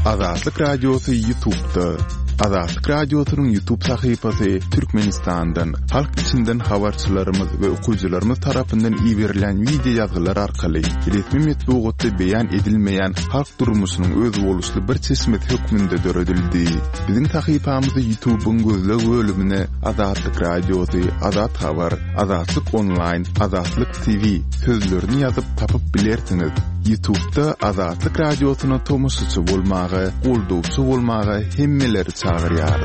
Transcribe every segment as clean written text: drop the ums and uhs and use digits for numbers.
Azatlyk Radiosu YouTube'da. Azatlyk Radiosu'nun YouTube sayfasy Türkmenistan'dan, halk içinden habarçylarymyz we okuyjylarymyz tarapyndan ýiberilen video ýazgylar arkaly resmi metbuatda beýan edilmeýän halk durmuşynyň öz boluşly bir çeşmet hökmünde döredildi. Biziň sayfamyzda YouTube'un gözleg bölümine Azatlyk Radiosu, Azat Habar, Azatlyk Online, Azatlyk TV sözlerini ýazyp tapyp bilersiňiz. YouTube'da Azatlyk Radiosu'na tomoşaçy bolmagy, goldawçy bolmagy hemmeleri çağırýar.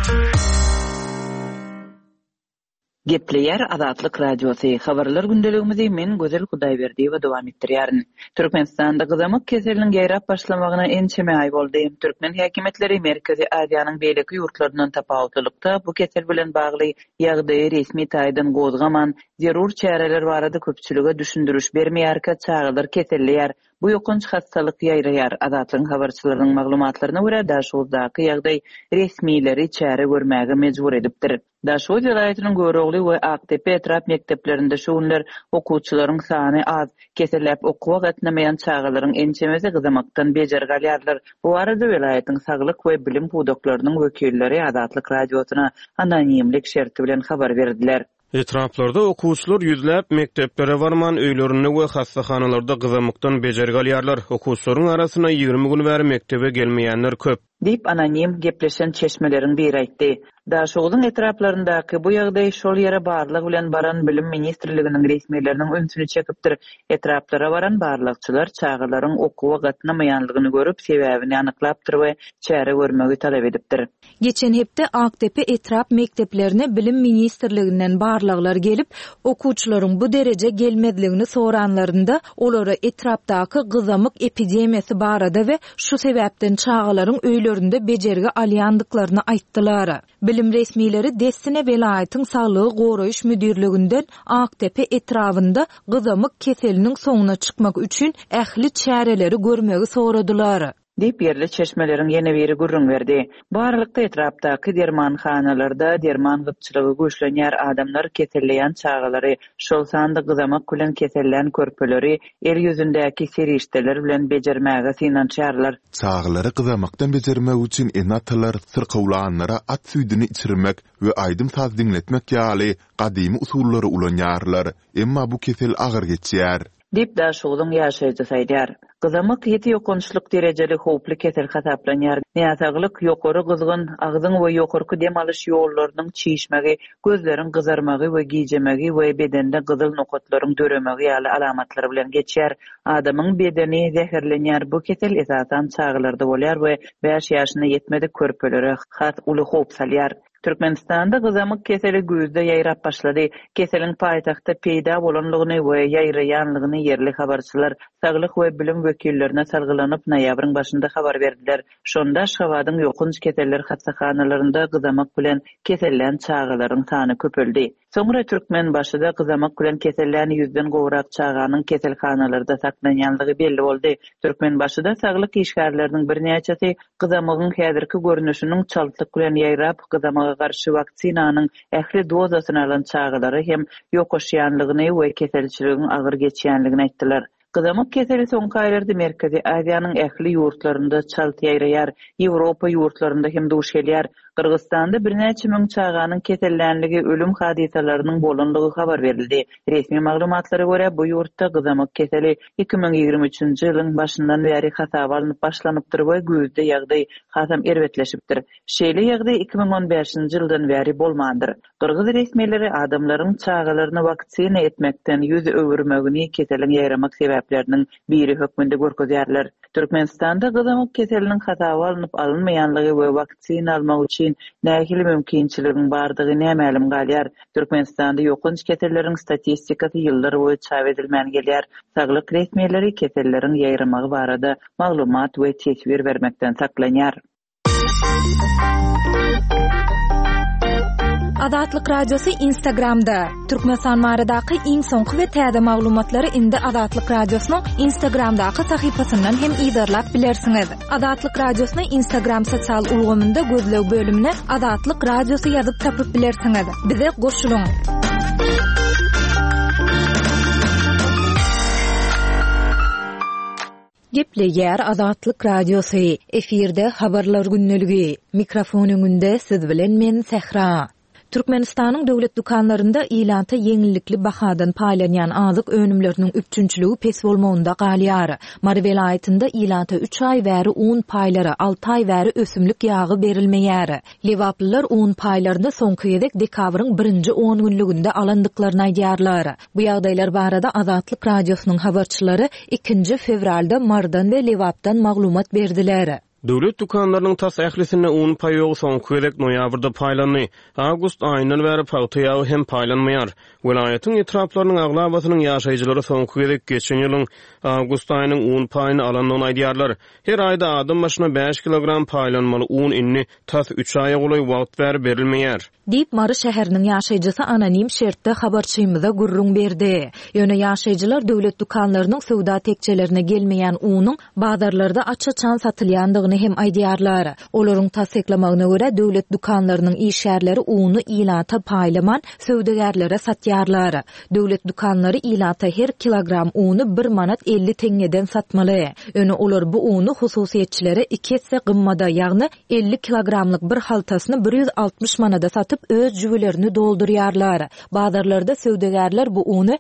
Gepleýär Azatlyk Radiosu. Habarlar gündeligimizi men Gözel Hudaýberdi we dowam etdirýärin. Türkmenistanda gyzamyk keseliniň ýaýrap başlamagyna ençeme ay boldy. Türkmen häkimetleri Merkezi Aziýanyň beýleki ýurtlaryndan tapawutlykda bu kesel bilen bagly ýagdaýy resmi taýdan gozgaman, zerur çäreler barada köpçülüge düşündürüş bermeýärkä çağılar keselliýär. Bu ýokunç hastalyk ýaýraýar. Azatlyň habarçylarynyň maglumatlaryna görä daşowdaky ýagdaý resmileri çäre görmäge mejbur edipdir. Daşow vilayatynyň Görogly we Aktepe etrap mekdeplerinde şuňlar okuwçylaryň sany az, kesellep okuwa gatnamaýan çağalaryň ençemesi gyzamakdan bejergalýarlar. Bu arada vilayatyň saglyk we bilim pudaklarynyň wekilleri Azatlyk Radiosyna anonimlik şerti bilen habar berdiler. Etraplarda okuwçylar ýüzläp mekteplere barman öýlerini we hastahanalarda gyzamykdan bejergalýarlar. Okuwçylaryň arasyna 20 gün bäri mektebe gelmeýänler köp. Dip anonim gepleşen çeşmeleriň biri aýtdy. Daşowdyň etraplaryndaky bu ýagdaý şol ýere barlyk bilen baran bilim ministrliginiň resmiýetleriniň öňsüne çekipdir. Etraplara baran barlykçylar çağalaryň okuwa gatnamaýanlygyny görüp sebäbini anyklapdyr we çäre görmegi talap edipdir. Geçen hepde Aktepe etrap mekteplerine bilim ministrliginden barlyklar gelip okuwçylaryň bu derece gelmedligini soranlarynda olara etrapdaky gyzamyk epidemiýasy barada we şu sebäpden çağalaryň öýlerinde bejerge alýandyklaryny aýtdylar. Bilim resmileri Destine welaýatyň saglygy goraýyş müdirliginden Aktepe etrafynda gyzamyk keseliniň soňuna çykmak üçin ähli çäreleri görmegi soradylar. Dip yerli çeşmeleriň ýene biri gurrun berdi. Barlykda etrapdaky dermanhanalarda derman gypçylygy güýçlenýär adamlar keselleýän çağalary, şol sanda gyzamak bilen kesellen körpeleri el ýüzündäki serişdeler bilen bejermäge synançarlar. Çağalary gyzamakdan bejermek üçin enatalar sırkawlanlara at süýdüni içirmek we aýdym saz dinletmek ýaly gadymy usullary ulanýarlar. Emma bu kesel agyr geçýär. Dip daşowdyň ýaşaýjy saýdýar. Gyzamyk ýeti ýokunçlyk derejeli howply kesel hasaplanýar. Näsaglyk ýokary gyzgyn, agzyň we ýokarky dem alyş ýollarynyň çiýişmegi, gözleriň gyzarmagy we gijemegi we bedende gyzyl nokatlaryň döremegi ýaly alamatlary bilen geçýär. Adamyň bedeni zäherlenýär. Bu kesel esasan çağlarda bolýar we 5 ýaşyna ýetmedik körpeleri hat uly howp salýar. Türkmenistanda gyzamyk keseli güýzde ýaýrap başlady. Keselin paýtagtda peýda bolanlygyny we ýaýraýanlygyny yerli habarçylar saglyk we bilim wekillerine salgylanyp noýabryň başynda habar berdiler. Şonda şawadyň ýokunç keseller hastaxanalarynda gyzamak bilen kesellen çağalaryň sany köpeldi. Soňra Türkmen başyda gyzamak bilen kesellen 100den gowrak çağanyň keselhanalarda saklanýanlygy belli boldy. Türkmen başyda saglyk işgärleriniň bir näçesi gyzamygyň häzirki görnüşiniň çaltyk bilen ýaýrap gyzamaga garşy vaksinanyň ähli dozasyny alan çağalary hem ýokaşýanlygyny we keselçiligiň agyr geçýänligini aýtdylar. Gyzamak keseli soňky aýlarda Merkezi Aziýanyň ähli ýurtlarynda çalty ýaýraýar, Ýewropa ýurtlarynda hem duş gelýär. Kırgızstanda bir näçe müň çağanyň kesellänligi ölüm hadisalarynyň bolanlygy habar berildi. Resmi maglumatlara görä bu ýurtda gyzamak keseli 2023-nji ýylyň başyndan bäri hasaba alınıp başlanypdyr we güýzde ýagdaý hasam erwetleşipdir. Şeýle ýagdaý 2015-nji ýyldan bäri bolmandyr. Kırgız resmiýetleri adamlaryň çağalaryny waksina etmekden ýüz öwürmegini keseliň ýaýramak sebäpleriniň biri hökmünde görkezýärler. Türkmenistanda gyzamak keseliniň hasaba alınıp alınmaýanlygy we waksina almak üçin nähili mümkinçiligiň bardygy nämälim galýar. Türkmenistanda ýokunç keselleriň statistikasy ýyllar boýy çap edilmän gelýär. Saglyk resmiýetleri keselleriň ýaýramagy barada maglumat we tesbir bermekden saklanýar. Azatlyk Radiosu Instagramda. Türkmenistan maradaky iň soňky we täze maglumatlary indi Azatlyk Radiosynyň Instagramdaky sahypasyndan hem ýydarlap bilersiňiz. Azatlyk Radiosynyň Instagram sosial ulgamynda gözleg bölümine Azatlyk Radiosu ýazyp tapyp bilersiňiz. Bize goşulyň. Gepleýär Azatlyk Radiosu. Efirde habarlar günneligi. Mikrofon öňünde siz bilen men Sehra. Türkmenistanyň döwlet dukanlarynda ilanta yeňillikli bahadan paýlanýan azyk önümleriniň üçünçlügi pes bolmagynda galýar. Mary welaýatynda ilanta 3 ay bäri un paýlary, 6 ay bäri ösümlik ýagy berilmeýär. Lewaplylar un paýlaryny soňky ýedek dekabryň 1-nji 10 günlüginde alandyklaryny aýdýarlar. Bu ýagdaýlar barada Azatlyk Radiosynyň habarçylary 2-nji fevralda Mardan we Lewapdan maglumat berdiler. Döwlet dukanlarynyň tas ählisine un paýogy soňky ýedek noýabrda paýlandy. Awgust aýyndan bäri paýta ýagy hem paýlanmaýar. Welaýatyň etraplarynyň aglabasynyň ýaşaýjylary soňky ýedek geçen ýylyň awgust aýynyň un paýyny alandygyny aýdýarlar. Her aýda adam başyna 5 kilogram paýlanmaly un inni tas 3 aýa golaý wagt berilmeýär. Diýip Mary şäheriniň ýaşaýjysy anonim şertde habarçymyza gurrun berdi. Ýöne ýaşaýjylar döwlet dukanlarynyň sowda tekçelerine gelmeýän unyň bazarlarda aça-çan satylýandygyny hem aýdýarlar. Olaryň tasdiklamagyna görä döwlet dukanlarynyň işgärleri uny ilata paýlaman sowdagarlara satýarlar. Döwlet dukanlary ilata her kilogram uny 1 manat 50 teňeden satmaly. Öňe olar bu uny hususiýetçilere 2 hisse gymmada, ýagny 50 kilogramlyk bir haltasyny 160 manada satyp öz jüwelerini doldurýarlar. Bazarlarda sowdagarlar bu uny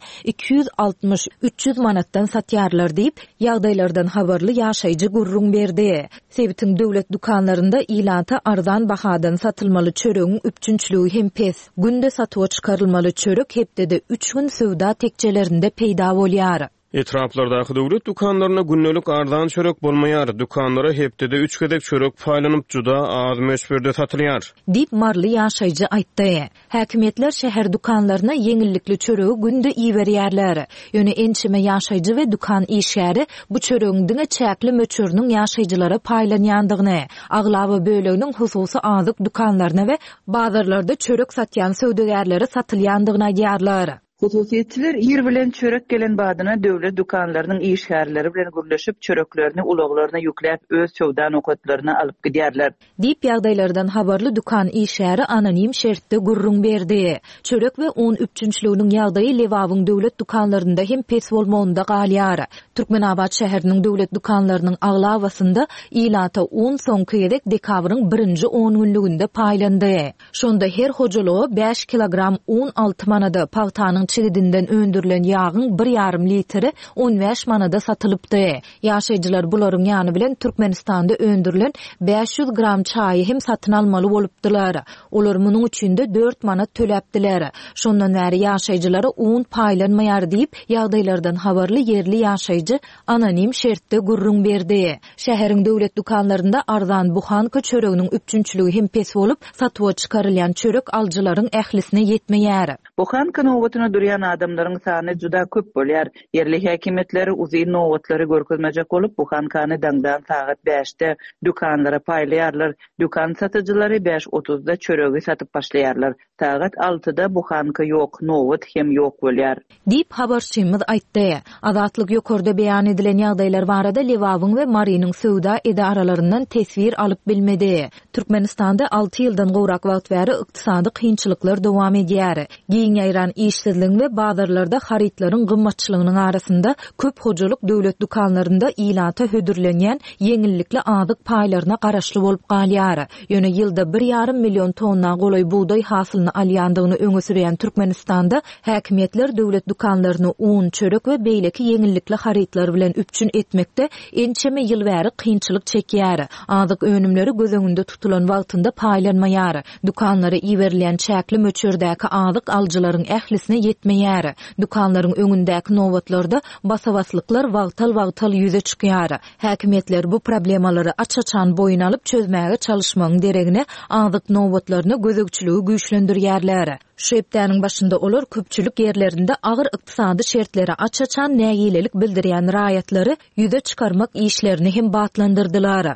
260-300 manatdan satýarlar diýip ýagdaýlardan habarly ýaşaýjy gurrun berdi. Sebitin döwlet dukanlarynda ilanta arzan bahadan satylmaly çöregiň üçünçlügi hem pes. Günde satyğa çykarylmaly çörek hepdede 3 gün sowda tekçelerinde peýda bolýar. Etraplardaky döwlet dukanlaryna günnelik arzan çörek bolmaýar. Dukanlara hepdede 3 gedek çörek paýlanyp juda az meşberde satylýar. Dip marly ýaşaýjy aýtdy. Häkimetler şäher dukanlaryna yeňillikli çöregi günde iýberýärler. Ýöne ençime ýaşaýjy we dukan işgäri bu çöregiň diňe çäkli möçüriniň ýaşaýjylara paýlanýandygyny, aglaba böleginiň hususy azyk dukanlaryna we bazarlarda çörek satýan sowdagarlara satylýandygyny aýdýarlar. Hususiýetçiler ýer bilen çörek gelen badyna döwlet dukanlarynyň işgärleri bilen gürleşip çöreklerini ulaglaryna ýükläp öz sowda nokatlaryna alyp gidýärler. Diýip ýagdaýlardan habarly dukan işgäri anonim şertde gurrun berdi. Çörek we un üçünçlüğiniň ýagdaýy Lewawyň döwlet dukanlarynda hem pes bolmagynda galýar. Türkmenabad şäheriniň döwlet dukanlarynyň aglabasynda ilata un soňky ýedek dekabryň 1-nji 10 günlüginde paýlandy. Şonda her hojalygy 5 kilogram un 6 manada, paýtanyň çigidinden öndürülen ýagyň 1,5 litri 15 manada satylypdy. Ýaşaýjylar bularyň ýany bilen Türkmenistanda öndürülen 500 gram çaýy hem satyn almaly bolupdylar. Olar munyň üçinde 4 manat töläpdiler. Şondan bäri ýaşaýjylary un paýlanmaýar diýip ýagdaýlardan habarly yerli ýaşaýjy anonim şertde gurrun berdi. Şäheriň döwlet dukanlarynda arzan buhanka çöreginiň üçünçlügi hem pes bolup satyğa çykarylýan çörek aljylaryň ählisine ýetmeýär. Buhanka nowatyna durýan adamlaryň sany juda köp bolýar. Yerli häkimetleri uzy nowatlary görkezmejek bolup buhankany daňdan saat 5-de dukanlara paýlaýarlar. Dukan satyjylary 5:30-da çöregi satyp başlaýarlar. Saat 6-da buhanka ýok, nowat hem ýok bolýar. Diýip habarçymyz aýtdy. Azatlyk ýokarda beýan edilen ýagdaýlar barada Lewawyň we Marynyň sowda edaralarynyň tesvir alyp bilmedi. Türkmenistanda 6 ýyldan gowrak wagt bäri ykdysady kynçylyklar dowam edýär. Giň ýaýran işsizlik we bazarlarda haritlaryň gymmatçylygynyň arasynda köp hojalyk döwlet dukanlarynda ilata hödürlenýän yeňillikli azyk paýlaryna garaşly bolup galýar. Ýöne ýylda 1,5 million tonna golaý buğday hasylyny alýandygyny öňe sürýän Türkmenistanda häkimetler döwlet dukanlaryny un, çörek we beýleki yeňillikli haritlar bilen üpçün etmekde ençeme ýyl bäri kynçylyk çekýär. Azyk önümleri göz öňünde tutulan wagtynda paýlanmaýar. Dukanlara iýberilýän çäkli möçürdäki azyk aljylaryň ählisine ýetmeýär. Dukanlaryň öňündäki nowatlarda basawaslyklar wagtal ýüze çykýar. Häkimetler bu problemalary açaçan boyun alyp çözmäge çalışmagyň deregine azyk nowatlaryny gözegçiligi güýçlendirýärler. Şu hepdäniň başynda olar köpçülik ýerlerinde agyr ykdysady şertleri açaçan nägilelik bildirýän raýatlary ýüze çykarmak işlerini hem batlandyrdylar.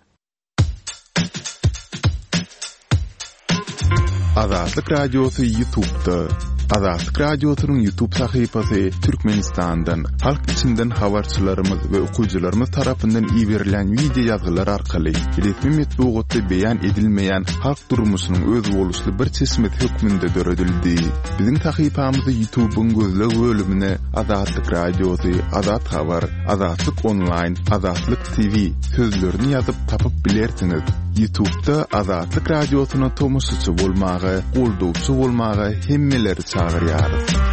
Azatlyk Radiosu YouTube'da Azatlyk radiosynyň YouTube sahypasy Türkmenistandan halk içinden habarçylarymyz we okuyjylarymyz tarapyndan ýiberilen video ýazgylar arkaly resmi metbuatda beýan edilmeýän halk durmuşynyň öz boluşly bir çeşmet hökmünde döredildi. Biziň sahypamyzy YouTube'un gözleg bölümine Azatlyk radiosy, Azat habar, Azatlyk online, Azatlyk TV sözlerini ýazyp tapyp bilersiňiz. YouTube'da Azatlyk radiosyna tomoşçy bolmagy, goldowçy bolmagy hemmeleri çağırýar.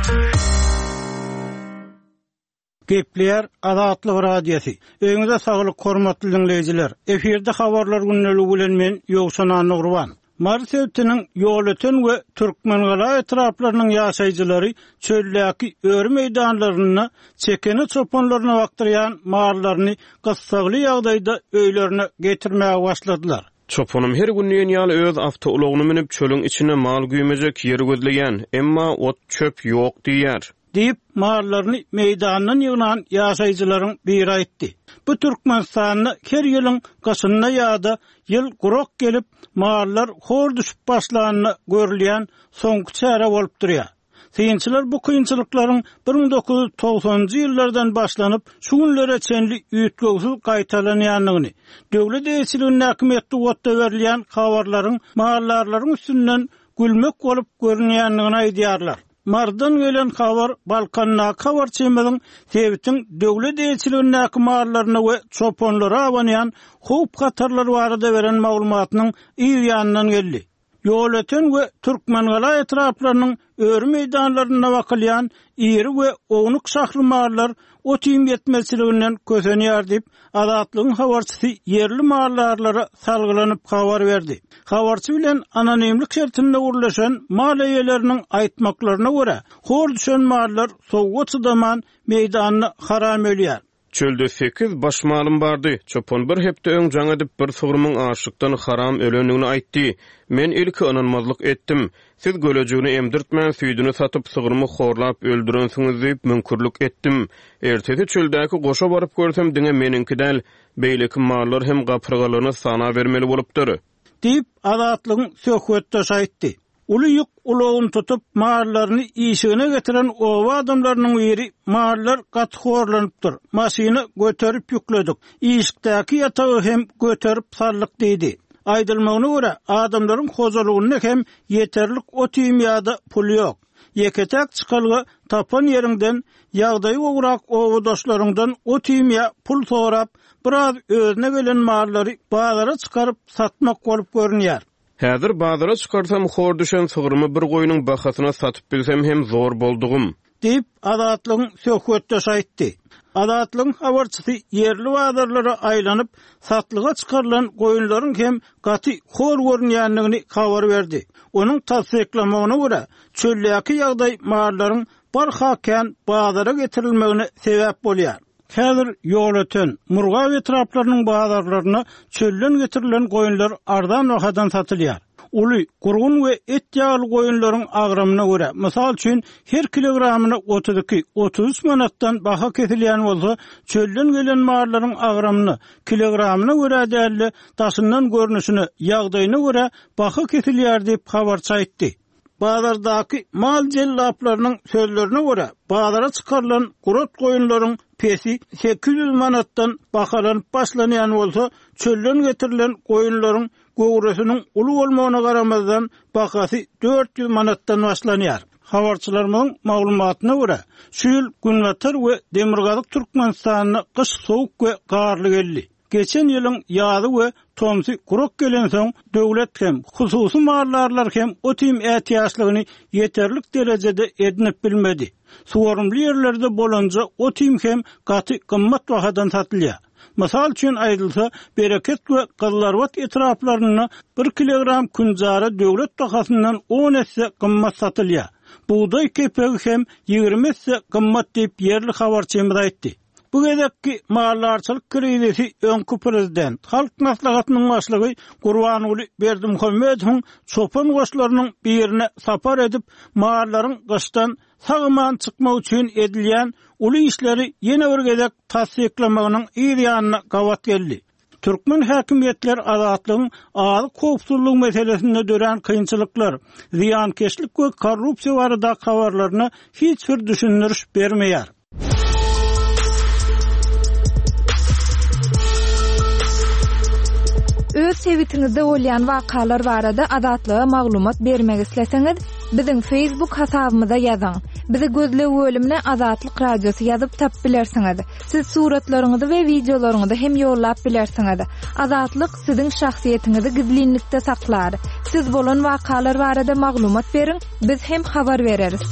Gepler Azatlyk radiosy. Öňüňizde saglyk hormatly dinleýijiler. Eferde habarlar günneligi bilen men Ýogşan Nurwan. Mars ýetiniň ýol öten we Türkmengaly etraplarynyň ýaşaýjylary çöldäki öri meýdanlaryna çekeni çopanlaryna wagtyrýan mallaryny gysgaly ýagdaýda öýlerine getirmäge başladylar. Çopanım her günnüýen ýaly öz awtoulygyny minip çölüň içine mal güýmejek ýer gözleýän, emma ot çöp ýok diýär. Diýip mallaryny meýdandan ýygnan ýaşaýjylaryň biri aýtdy. Bu Türkmenistanyň her ýylyň gaşyna ýa-da ýyl gurok gelip mallar hor düşüp başlanyny görülýän soňky çäre bolup durýar. Synçylar bu kynçylyklaryň 1990-njy ýyllardan başlanyp şu günlere çenli üýtgöwsüz gaýtalanýanlygyny, döwlet eýçiliginiň häkimetde wotda berilýän habarlaryň mallarlaryň üstünden gülmek bolup görünýänligini aýdýarlar. Mardan gelen habar Balkanna habar çemeliň sebitiň döwlet eýçiliginiň häkimatlaryna we çopanlara awanýan howp gatarlar barada beren maglumatynyň ýanyndan geldi. Ýol öten we Türkmengaly etraplarynyň öri meýdanlaryna wakylýan iri we ognuq şahry mallar otym ýetmezçiliginden kösenýär diýip Azatlygyň habarçysy yerli mallarlara salgylanyp habar berdi. Habarçy bilen anonimlik şertinde urlaşan mal eýeleriniň aýtmaklaryna görä, hor düşen mallar sowga çydaman meýdanyny haram edýär. Çölde 8 baş malym bardy. Çopan bir hepde öň jaň edip bir sugurmyň aşykdan haram ölenligini aýtdy. Men ilki ananmazlyk etdim. Siz gölejegini emdirtmän süýdüni satyp sugurmy horlap öldürensiňiz diýip münkürlük etdim. Ertesi çöldäki goşa baryp görsem diňe meninkidäl beýleki mallar hem gapyrgalyny sana bermeli bolupdyr. Diýip Azatlygyň söhbetde aýtdy. Uly ýük ulogyny tutup mallaryny işigine getiren owa adamlarynyň biri mallar gatyhorlanypdyr. Maşyny göterip ýükledik. İşikdäki ýatagy hem göterip sallyk diýdi. Aýdylmagyna görä adamlaryň hojalygyna hem ýeterlik otym ýa-da pul ýok. Ýeketek çykalgy tapan ýerinden ýagdaýy ograk owa doşlaryňdan otym ýa pul sorap biraz özüne gelen mallary bazara çykaryp satmak bolup görünýär. Häzir bazara çykarsam hor düşen sugurmy bir goýunyň bahasyna satyp bilsem hem zor boldugum. Diýip Azatlygyň söhbetde aýtdy. Azatlygyň habarçysy yerli bazarlara aýlanyp satlyga çykarylan goýunlaryň hem gaty hor görünýänligini habar berdi. Onuň tasdiklamagyna görä çöldäki ýagdaý mallaryň barhaken bazara getirilmegine sebäp bolýar. Häzir ýol öten Murgaw etraplarynyň bazarlaryna çölden getirilen goýunlar ardan wagtdan satylýar. Uly, gurgun we et ýagly goýunlaryň agramyna görä, mysal üçin her kilogramyny 32-33 manatdan baha kesilýän bolsa, çölden gelen mallaryň agramyny kilogramyna görä däli daşyndan görnüşini ýagdaýyna görä baha kesilýär diýip habarçy aýtdy. Bazardaky mal jellaplarynyň sözlerine görä, bazara çykarylan gurot goýunlaryň pesi 800 manatdan bahalanyp başlanýan bolsa, çölden getirilen goýunlaryň göwreşiniň uly bolmagyna garamazdan bahasy 400 manatdan başlanýar. Habarçylarymyň maglumatyna görä, şu ýyl Günbatar we Demirgazyk Türkmenistanyna kış sowuk we garly geldi. Geçen ýylyň ýazy we tomsy gurok gelen soň döwlet hem hususy mallarlar hem otym ätiýaçlygyny ýeterlik derejede edinip bilmedi. Suwarymly ýerlerde bolanja otym hem gaty gymmat bahadan satylýar. Mysal üçin aýdylsa, Bereket we Gyllarwat etraplaryna 1 kilogram künjara döwlet bahasyndan 10 esse gymmat satylýar. Buğday kepegi hem 20 esse gymmat diýip yerli habarçymyz aýtdy. Bu gedekki mallarçylyk krizisi öňkü prezident, halk maslahatynyň başlygy Gurbanuly Berdimuhammedowyň çopan goşlarynyň birine sapar edip mallaryň gyşdan sağman çykmak üçin edilýän uly işleri ýene bir gedek tasdiklamagynyň ýanyna gawat geldi. Türkmen häkimetler azatlygyň azy kopsullygy meselesinde dören kynçylyklar, ziyankeşlik we korrupsiýa barada habarlaryna hiç bir düşündiriş bermeýär. Öz sebitiňizde bolýan wakalar barada azatlyga maglumat bermek isleseňiz, biziň Facebook hasabymyza ýazyň. Bizi gözle bölümine Azatlyk radiosu ýazyp tap bilersiňiz. Siz suratlaryňyzy we videolaryňyzy hem ýollap bilersiňiz. Azatlyk siziň şahsiýetiniňizi gizlinlikde saklar. Siz bolan wakalar barada maglumat beriň, biz hem habar bereriz.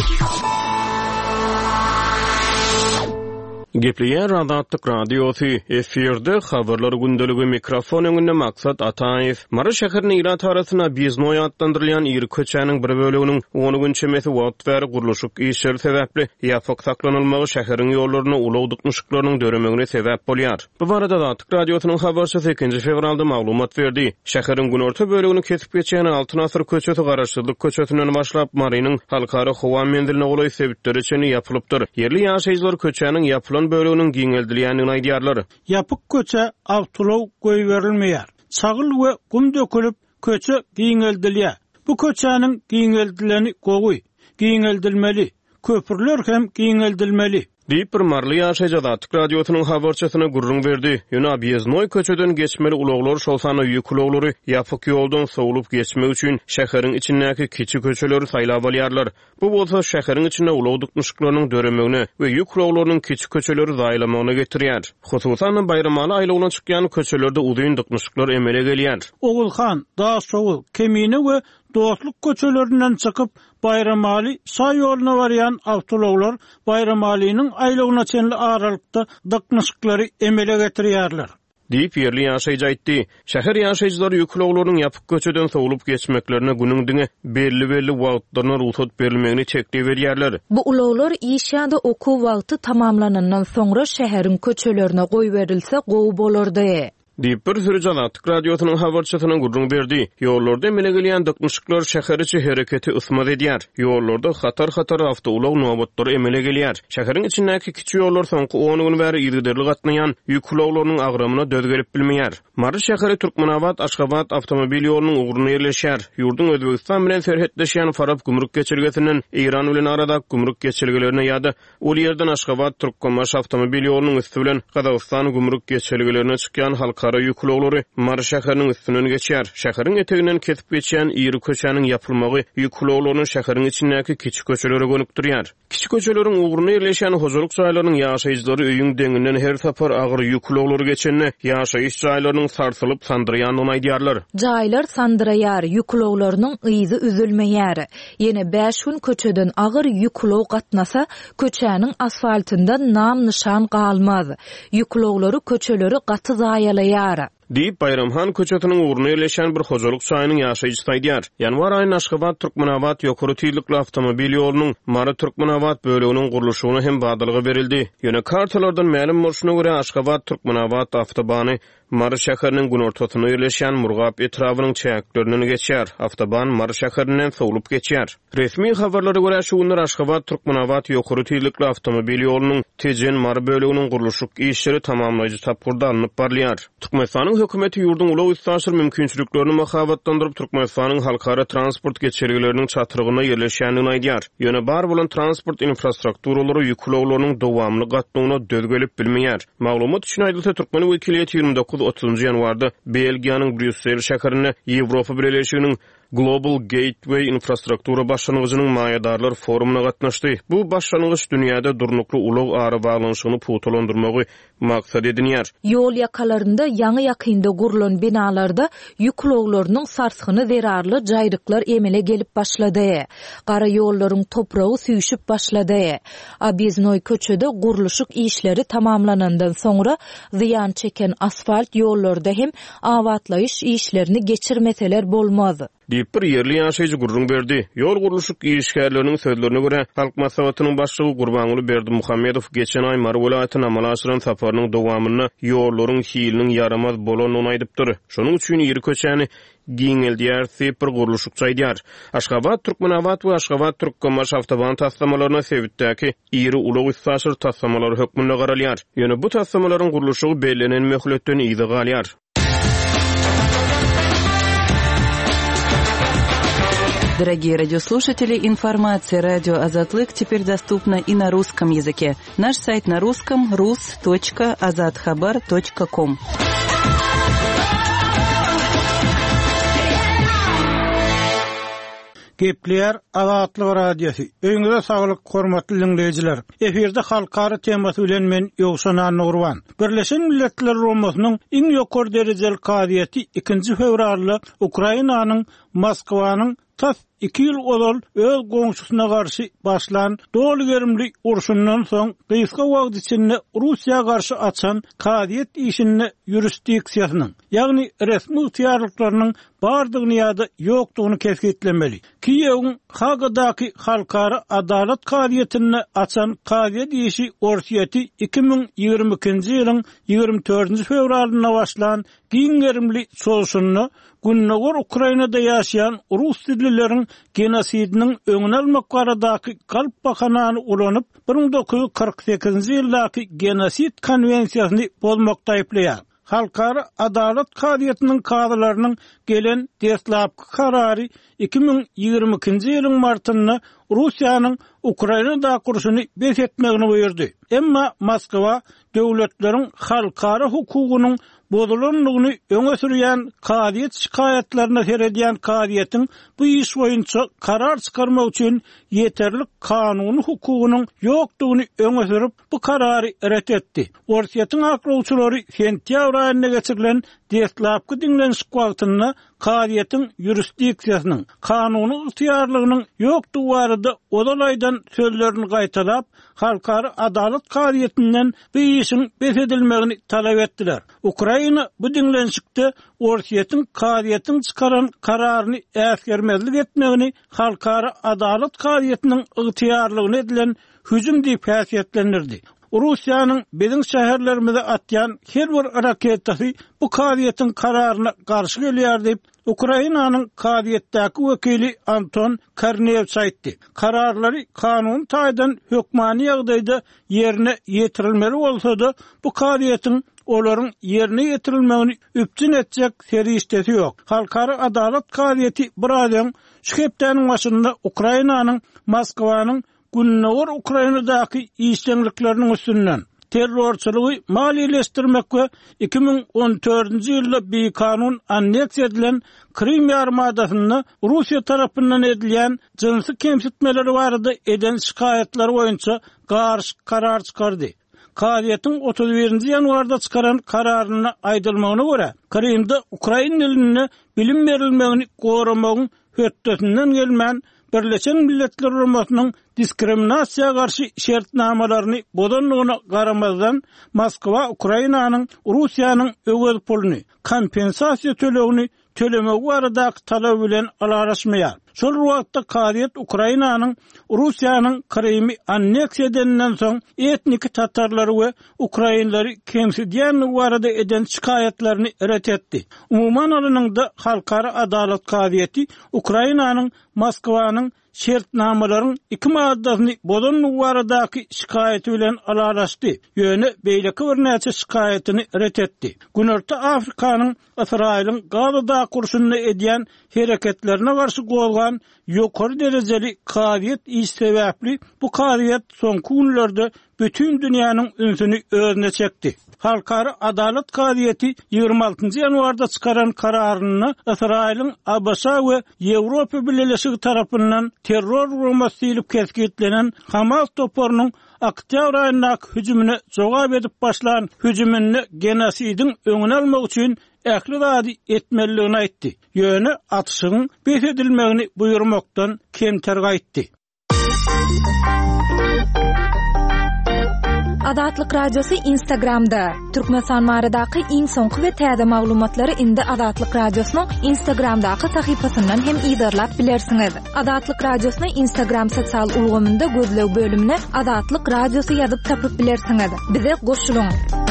Gepleýär Azatlyk radiosu efirde habarlar gündeligi mikrofon öňünde Maksat Ataýew. Mara şäheriniň ýat arasyna biznoy adlandyrylýan ýer köçäniň bir böleginiň 10 gün çemesi wagt bäri gurulşyk işleri sebäpli ýapyk saklanylmagy şäheriň ýollaryna ulag dykmyşlyklarynyň döremegine sebäp bolýar. Bu barada Azatlyk radiosynyň habarçysy 2 fevralda maglumat berdi. Şäheriň günorta bölegini kesip geçen Altyn asyr köçesi garaşdyrlyk köçesinden başlap Marynyň halkara howa mendiline goly sebitleri üçin ýapylypdyr. Yerli ýaşaýjylar köçäniň ýapylan böleginiň giňeldilýändigini aýdýarlar. Ýapyk köçe awtulaw goý berilmeýär. Çagyl we gum dökülüp köçe giňeldilýär. Bu köçäniň giňeldileni gowy, giňeldilmeli, köpürler hem giňeldilmeli. Diýip bir marly ýaşaýjy Azatlyk radiosynyň habarçysyna gurrun berdi. Ýöne Biznoy köçeden geçmeli ulaglar şolsany ýük ulaglary ýapyk ýoldan sowulup geçmek üçin şäheriň içindäki kiçik köçeleri saýlap alýarlar. Bu bolsa şäheriň içinde ulag dykmyşlyklarynyň döremegine we ýük ulaglarynyň kiçik köçeleri zaýlamagyna getirýär. Hususan bayramaly aýlagyna çykýan köçelerde uzun dykmyşlyklar emele gelýär. Ogulhan, Daşoğul, Kemine we Dostluk köçelerinden çykyp Bayramaly say ýoluna barýan awtologlar Bayramalynyň aýlagyna çenli aralykda dykmyşlyklary emele getirýärler. Diýip yerli ýaşaýjy aýtdy. Şäher ýaşaýjylary ýükloglaryň ýapyk köçeden sowulup geçmeklerine günüňdiňe belli wagtlaryna ruhsat berilmegini çekdi berýärler. Bu ulaglar iş ýa-da okuw wagty tamamlanandan soňra şäheriň köçelerine goý berilse gowy bolardy. Diýip bir sürü Azatlyk radiosynyň habarçysyna gurrun berdi. Ýollarda emele gelýän dykmyşlyklar şäher içi hereketi ysmat edýär. Ýollarda hatar awtoulag nobatlary emele gelýär. Şäheriň içindäki kiçik ýollar soňky 10 gün bäri ýygyderli gatnaýan ýük ulaglarynyň agramyna döz gelip bilmeýär. Mary şäheri Türkmenabad, Aşgabat awtomobil ýolunyň ugruny ýerleşýär. Ýurdun Özbegistan bilen serhetleşýän Farab gümrük geçirgesinden Iran bilen arada gümrük geçirgelerine ýa-da ol ýerden Aşgabat Türkmenbaş awtomobil ýolunyň üstü bilen Gazagystan gümrük geçirgelerine çykýan halkara ýük ulaglary Mary şäheriniň üstünden geçýär. Şäheriň eteginden kesip geçýän ýeri köçäniň ýapylmagy ýük ulaglaryny şäheriň içindäki kiçik köçelere gönükdirýär. Kiçik köçeleriň ugruny ýerleşýän hojalyk jaýlarynyň ýaşaýjylary öýüň deňinden her tapar agyr ýük ulaglary geçenne ýaşaýyş jaýlarynyň sarsylyp sandyrýanyny aýdýarlar. Jaýlar sandyrýar, ýük ulaglarynyň ýyzy üzülmeýär. Ýene 5 gün köçeden agyr ýük ulag gatnasa köçäniň asfaltynda nam nişan galmaz. Ýük ulaglary köçeleri gaty zaýalaýar. Diýip Bayramhan köçetiniň ugruny ýerleşen bir hojalyk çaýynyň ýaşaýjysy aýdýar. Ýanwar aýynyň Aşgabat Türkmenabad ýokary tiýlikli awtomobil ýolunyň Mary Türkmenabad böleginiň gurulşygyna hem badalygy berildi. Ýöne kartalardan ma'lum bolşuna görä Aşgabat Türkmenabad awtobany Mary şäheriniň günortasyna ýerleşen Murgap etrawynyň çäklerini geçýär. Awtoban Mary şäherinden sowulup geçýär. Resmi habarlara görä şu günler Aşgabat Türkmenabad ýokary tiýlikli awtomobil ýolunyň Tejen Mary böleginiň gurulşyk işleri tamamlaýjy tapgyrda alınıp barlyar. Türkmenistanyň hökümeti ýurdun ulag üstaşyr mümkinçiliklerini mahabatlandyryp Türkmenistanyň halkara transport geçirgeleriniň çatyrygyna ýerleşýändigini aýdýar. Ýöne bar bolan transport infrastrukturalary ýük ulaglarynyň dowamly gatnagyna döz gelip bilmeýär. Maglumat üçin aýdylsa Türkmen wekiliýeti 29-30 ýanwarda Belgiýanyň Brüssel şäherine Ýewropa Birleşiginiň Global Gateway infrastruktura başlangyjynyň maýadarlar forumuna gatnaşdy. Bu başlangyç dünýäde durnukly ulag ary baglanyşyny putulandyrmagy maksat edilýär. Ýol ýakalarynda ýaňy ýakynda gurulan binalarda ýük ulaglarynyň sarsgyny zerarly jaýryklar emele gelip başlady. Gara ýollaryň topragy süýşüp başlady. Biznoy köçede gurulşyk işleri tamamlanandan soňra ziýan çeken asfalt ýollarda hem awatlaýyş işlerini geçirmeseler bolmaz. Diýip bir yerli ýaşaýjy gurrun berdi. Ýol gurulşyk işgärleriniň sözlerine görä Halk Maslahatynyň başlygy Gurbanuly Berdimuhammedow geçen aý Mary welaýatyna amal aşyran safarynyň dowamyny ýollaryň hiliniň yaramaz bolanyny aýdypdyr. Şonuň üçin ýeri köçäni giňeldýär, sepir gurulşyk çaýdýar. Aşgabat Türkmenabad we Aşgabat Türkmenbaş awtoban tassamalarına sebitdäki ýeri ulag üstaşyr tassamalary hökmünde garalýar. Ýöne bu tassamalaryň gurulşygy bellenen möhletden ýygy galýar. Дорогие радиослушатели, информация «Радио Азатлык» теперь доступна и на русском языке. Наш сайт на русском rus.azadkhabar.com. Gepler Azatlyk radiosu. Öňüňizde saglyk, hormatly dinleýijiler. Eferde halkara temasy bilen men Ýogşan Nurwan. Birleşen Milletler Romasynyň iň ýokary derejeli kadyety 2 fevralda Ukrainanyň Moskwanyň tas 2 ýyl odal öz goňşusyna garşy başlan dolugerimli urşundan soň gysga wagt içinde Russiýa garşy açan kadyet işini ýurisdiksiýasynyň, ýagny resmi ýarlyklarynyň bardygyny ýa-da ýokdugyny kesgitlemeli. Kiýewiň Hagadaky halkara adalet kadyetini açan kadyet işi orsiýeti 2022-nji ýylyň 24-nji fevralyna başlan giňerimli soğuşuny Günnäger Ukrainada ýaşaýan rus dillileriň genosidiniň öňüne almak baradaky galp bahanany ulanyp 1948-nji ýyldaky genosid konwensiýasyny bozmakda aýplaýar. Halkara adalet kadyetiniň kadrlarynyň gelen derslapky karary 2022-nji ýylyň martynda Russiýanyň Ukrainada kurşuny besetmegini buyurdy. Emma Moskwa döwletleriň halkara hukugynyň bozulanlygyny öňe sürýän kadyet şikayetlerine seredýän kadyetiň bu iş boýunça karar çykarmak üçin ýeterli kanuny hukugynyň ýokdugyny öňe sürüp bu karary ret etdi. Orsiýetiň aklawçylary sentýabr aýyna geçirilen derslapky dinlenşik wagtynda kadyetiň ýurisdiksiýasynyň kanuny ýytyarlygynyň ýokdugy barada odal aýdan sözlerini gaýtalap, halkara adalet kadyetinden bu işin besedilmegini talap etdiler. Ukraina bu dinlenşikde Orsiýetiň kadyetiň çykaran kararyny äsgermezlik etmegini halkara adalet kadyetiniň ýytyarlygyna edilen hüjüm diýip häsiýetlendirdi. Russiýanyň biziň şäherlerimizde atýan her bir raketasy bu kadyetiň kararyna garşy gelýär diýip Ukrainanyň kadyetdäki wekili Anton Karnev aýtdy. Kararlary kanun taýdan hökmany ýagdaýda ýerine ýetirilmeli bolsa-da bu kadyetiň olaryň ýerine ýetirilmegini üpçün etjek serişdesi ýok. Halkara adalet kadyeti bir adam şu hepdäniň başynda Ukrainanyň Moskwanyň Günnäger Ukrainadaky işlemlikleriniň üstünden terrorçylygy maliýeleşdirmek we 2014-nji ýylda bir kanun anneksiýa edilen Krim ýarymadasyny Russiýa tarapyndan edilýän jinsy kemsitmeleri barada eden şikayetler boýunça garşy karar çykardy. Kadyetiň 31-nji ýanwarda çykaran kararyna aýdylmagyna görä, Krimde Ukraina diline bilim berilmegini goramagyň hötdesinden gelmän Birleşen Milletler Romasynyň diskriminasiýa garşy şertnamalaryny bodanlygyna garamazdan Moskwa Ukrainanyň Russiýanyň öwel puluny kompensasiýa tölegini tölemek baradaky talap bilen alaraşmaýar. Şol wagtda kadyet Ukrainanyň Russiýanyň Krymy anneksiýa edenden soň etnik tatarlary we ukrainlary kemsidýänligi barada eden şikayetlerini ret etdi. Umuman alanyňda halkara adalet kadyeti Ukrainanyň Moskwanyň şertnamalaryň 2 maddasyny bodanlygy baradaky şikaýety bilen alaraşdy. Ýöne beýleki bir näçe şikaýetini ret etdi. Günorta Afrikanyň Israýlyň Gazada kurşuny edýän hereketlerine garşy goýulgan ýokary derejeli kadyet iş sebäpli bu kadyet soňky günlerde bütün dünýäniň ünsüni özüne çekdi. Halkara adalet kadyeti 26-njy ýanwarda çykaran kararyny Israýlyň Abasa we Ýewropa Birleşigi tarapyndan terror urmasy diýilip kesgitlenen Hamas toporunyň oktyabr aýyndaky hüjümine jogap edip başlan hüjümini genosidiň öňüne almak üçin ähli zady etmeligini aýtdy. Ýöne atyşyň besedilmegini buyurmakdan kemter gaýtdy. Azatlyk radiosu Instagramda. Türkmenistan baradaky iň soňky we täze maglumatlary indi Azatlyk radiosynyň Instagramdaky sahypasyndan hem ýydarlap bilersiňiz. Azatlyk radiosyny Instagram sosial ulgamynda gözlew bölümine Azatlyk radiosu ýazyp tapyp bilersiňiz. Bize goşulyň.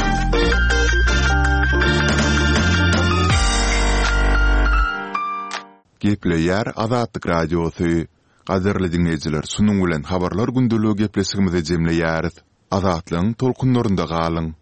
Gepleýär Azatlyk radiosu. Gaderli dinleýijiler, sunuň bilen habarlar gündeligi gepleşigimize jemleýäris. Azatlyň tolkunlarynda galyň.